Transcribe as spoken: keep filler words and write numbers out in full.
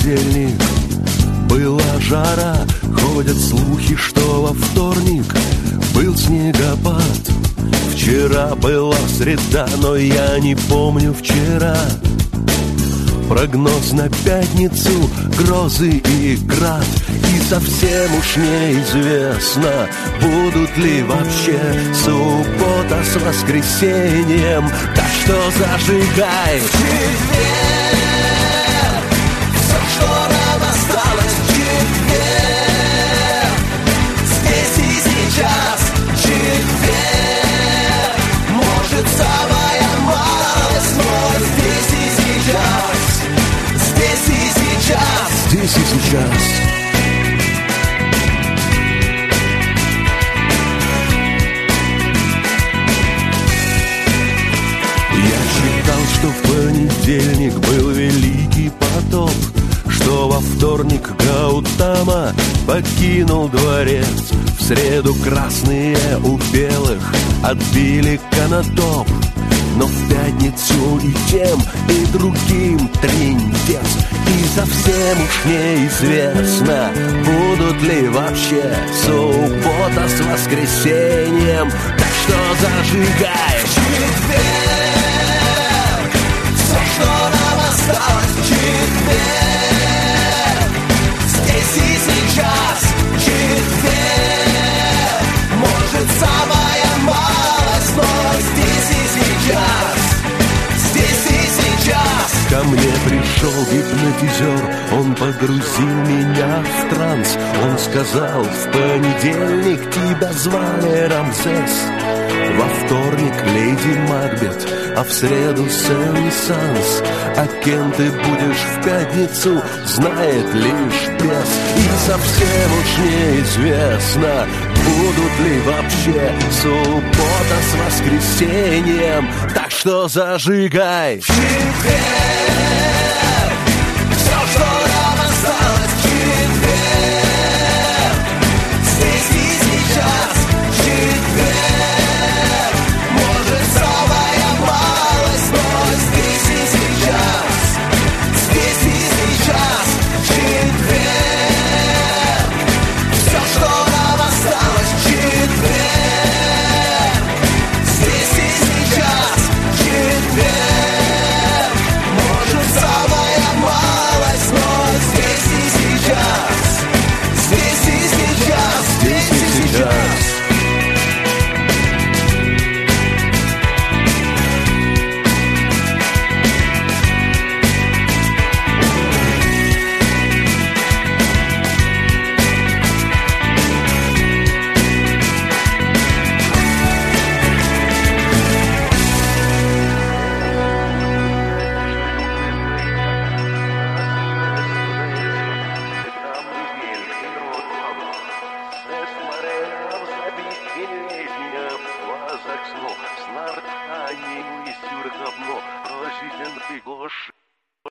понедельник была жара, ходят слухи, что во вторник был снегопад. Вчера была среда, но я не помню вчера. Прогноз на пятницу, грозы и град. И совсем уж неизвестно, будут ли вообще суббота с воскресеньем. Так что зажигай в четверг все, что нам осталось в четверг. Здесь и сейчас четверг. Может, самая малость, но здесь и сейчас. Здесь и сейчас. Здесь и сейчас. Что в понедельник был великий потоп, что во вторник Гаутама покинул дворец. В среду красные у белых отбили канатоп, но в пятницу и тем, и другим трындец. И совсем уж неизвестно, будут ли вообще суббота с воскресеньем. Так что зажигай в четверг. Что нам осталось в четверг? Здесь и сейчас четверг. Может, самая малость, но здесь и сейчас. Здесь и сейчас. Ко мне пришел гипнотизер, он погрузил меня в транс. Он сказал, в понедельник тебя звали Рамзес, во вторник леди Макбет, а в среду Сен-Санс. А кем ты будешь в пятницу, знает лишь бес. И совсем уж неизвестно, будут ли вообще суббота с воскресеньем. Так что зажигай в четверг все, что